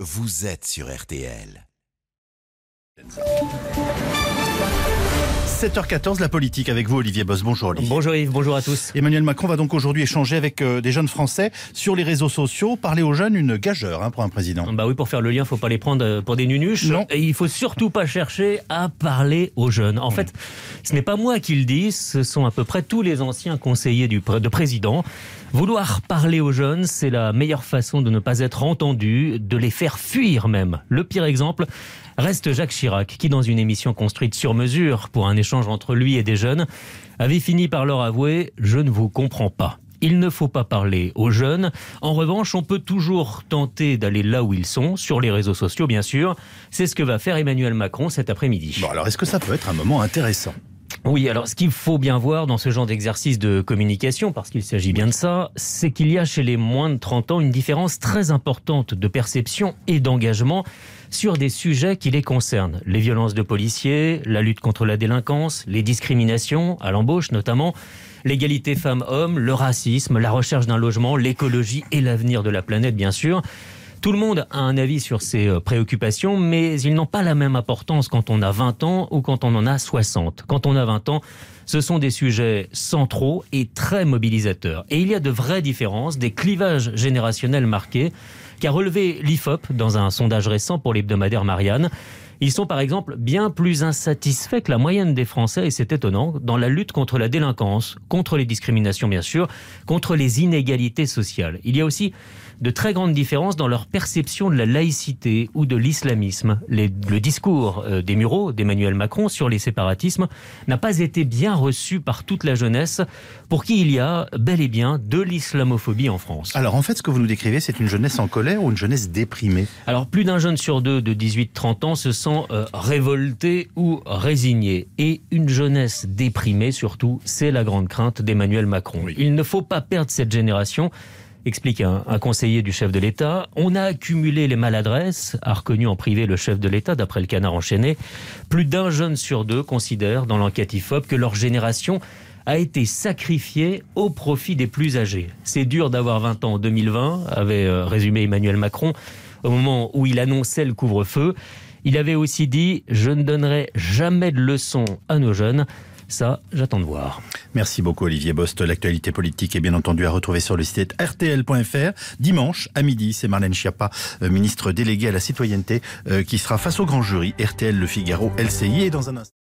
vous êtes sur RTL. 7h14, la politique avec vous, Olivier Boss. Bonjour Olivier. Bonjour Yves, bonjour à tous. Emmanuel Macron va donc aujourd'hui échanger avec des jeunes Français sur les réseaux sociaux. Parler aux jeunes, une gageure pour un président. Bah oui, pour faire le lien, il ne faut pas les prendre pour des nunuches. Non. Et il ne faut surtout pas chercher à parler aux jeunes. En fait, ce n'est pas moi qui le dis, ce sont à peu près tous les anciens conseillers de président. Vouloir parler aux jeunes, c'est la meilleure façon de ne pas être entendu, de les faire fuir même. Le pire exemple reste Jacques Chirac, qui dans une émission construite sur mesure pour un échange entre lui et des jeunes, avait fini par leur avouer « Je ne vous comprends pas ». Il ne faut pas parler aux jeunes. En revanche, on peut toujours tenter d'aller là où ils sont, sur les réseaux sociaux bien sûr. C'est ce que va faire Emmanuel Macron cet après-midi. Bon, alors est-ce que ça peut être un moment intéressant ? Oui, alors ce qu'il faut bien voir dans ce genre d'exercice de communication, parce qu'il s'agit bien de ça, c'est qu'il y a chez les moins de 30 ans une différence très importante de perception et d'engagement sur des sujets qui les concernent. Les violences de policiers, la lutte contre la délinquance, les discriminations, à l'embauche notamment, l'égalité femmes-hommes, le racisme, la recherche d'un logement, l'écologie et l'avenir de la planète bien sûr. Tout le monde a un avis sur ces préoccupations, mais ils n'ont pas la même importance quand on a 20 ans ou quand on en a 60. Quand on a 20 ans, ce sont des sujets centraux et très mobilisateurs. Et il y a de vraies différences, des clivages générationnels marqués, qu'a relevé l'IFOP dans un sondage récent pour l'hebdomadaire Marianne. Ils sont par exemple bien plus insatisfaits que la moyenne des Français, et c'est étonnant, dans la lutte contre la délinquance, contre les discriminations bien sûr, contre les inégalités sociales. Il y a aussi de très grandes différences dans leur perception de la laïcité ou de l'islamisme. Le discours des Mureaux d'Emmanuel Macron sur les séparatismes n'a pas été bien reçu par toute la jeunesse, pour qui il y a bel et bien de l'islamophobie en France. Alors en fait, ce que vous nous décrivez, c'est une jeunesse en colère ou une jeunesse déprimée ? Alors plus d'un jeune sur deux de 18-30 ans se sent révolté ou résigné. Et une jeunesse déprimée surtout, c'est la grande crainte d'Emmanuel Macron. Oui. Il ne faut pas perdre cette génération, explique un conseiller du chef de l'État. On a accumulé les maladresses, a reconnu en privé le chef de l'État, d'après le Canard enchaîné. Plus d'un jeune sur deux considère, dans l'enquête IFOP, que leur génération a été sacrifiée au profit des plus âgés. C'est dur d'avoir 20 ans en 2020, avait résumé Emmanuel Macron, au moment où il annonçait le couvre-feu. Il avait aussi dit « Je ne donnerai jamais de leçons à nos jeunes ». Ça, j'attends de voir. Merci beaucoup Olivier Bost. L'actualité politique est bien entendu à retrouver sur le site rtl.fr. Dimanche à midi, c'est Marlène Schiappa, ministre déléguée à la citoyenneté, qui sera face au grand jury RTL Le Figaro LCI. Et dans un instant...